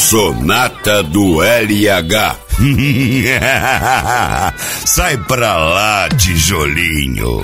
Sonata do LH. Sai pra lá, tijolinho.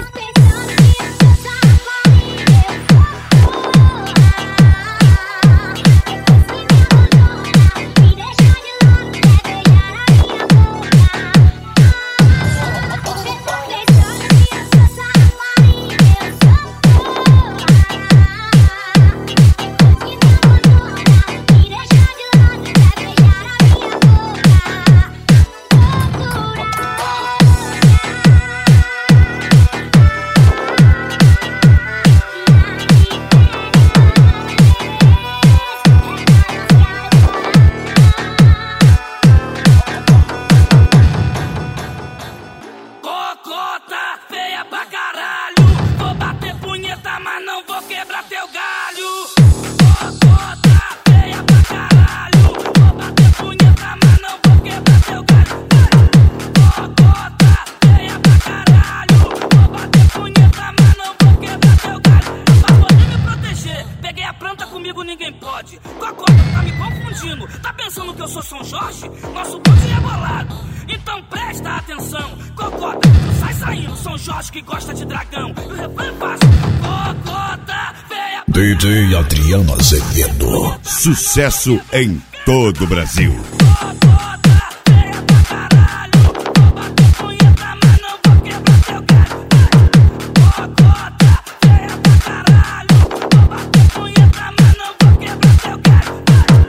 Cocota feia pra caralho, vou bater punheta, mas não vou quebrar teu galho. Cocota feia pra caralho, vou bater punheta, mas não vou quebrar teu galho. Cocota feia pra caralho, vou bater punheta, mas não vou quebrar teu galho. Pra poder me proteger, peguei a planta, comigo ninguém pode. Cocota tá me confundindo, tá pensando que eu sou São Jorge? Nosso bonde é bolado, então presta atenção. Cocota, tu sai saindo, São Jorge que gosta de dragão. E o refrão é fácil, cocota feia. DJ Adriano Azevedo. Sucesso em todo o Brasil. Cocota feia pra caralho, vou bater punheta, mas não vou quebrar teu galho. Cocota feia pra caralho, vou bater punheta, mas não vou quebrar teu galho.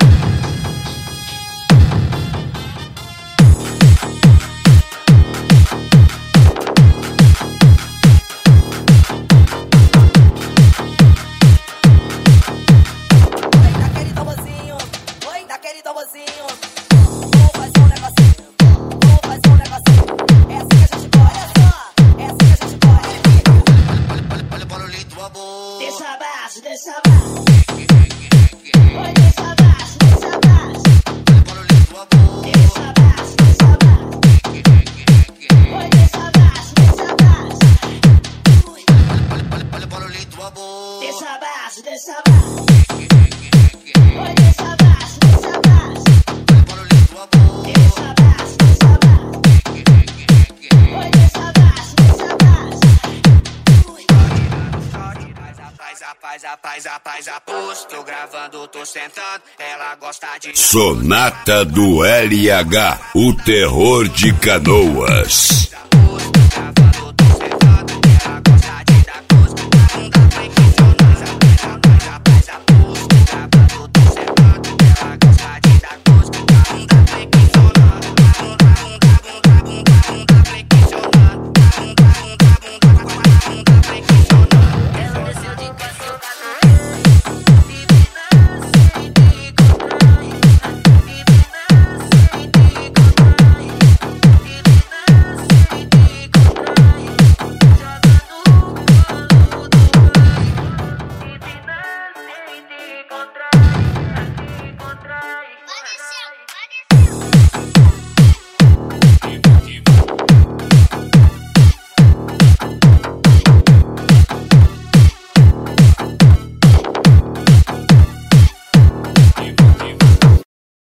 Deixa abaixo, deixa abaixo. Oi, deixa abaixo, deixa abaixo. Deixa abaixo, deixa abaixo. Oi, deixa abaixo, deixa abaixo. Deixa abaixo, deixa abaixo. Oi, deixa abaixo, deixa abaixo. Deixa abaixo, deixa abaixo. Oi, deixa abaixo, deixa abaixo. Faz a pose, tô gravando, tô sentando, ela gosta de... Sonata do LH, o terror de Canoas.